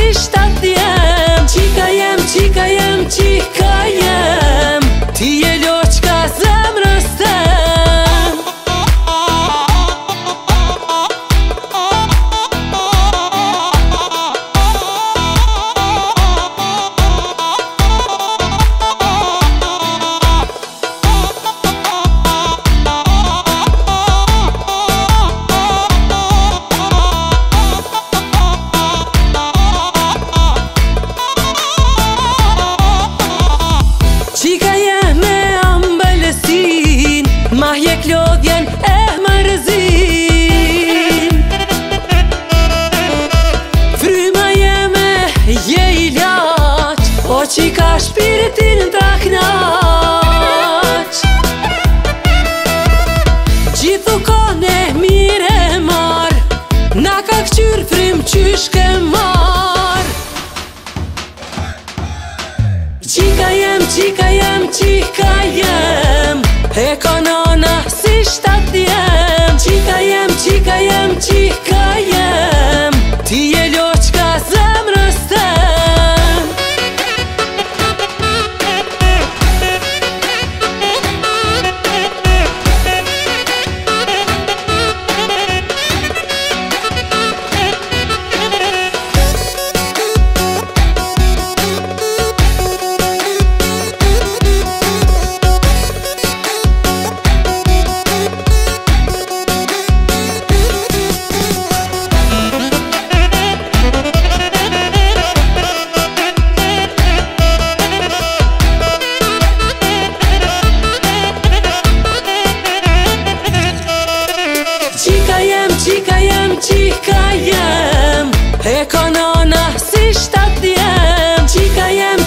si shtat jem. Qika jem, qika jem, qika jem. Ti je loqka zemrës tem. Qika jem me ambëlsin, ma hjek lodhjen e mërzin. Fryma jeme je ilaq, o qika shpiritin ta knaq. Gjithu kone mire mar, na ka këqyr frym qysh ke mar. Qika jem, qika jem, qika jem. E ka nana si shtat jem. Qika jem, qika jem, qika jem. Ti je loqka zemrës tem. Qika jem, qika jem, qika jem. E ka nana si shtat jem. Qika jem,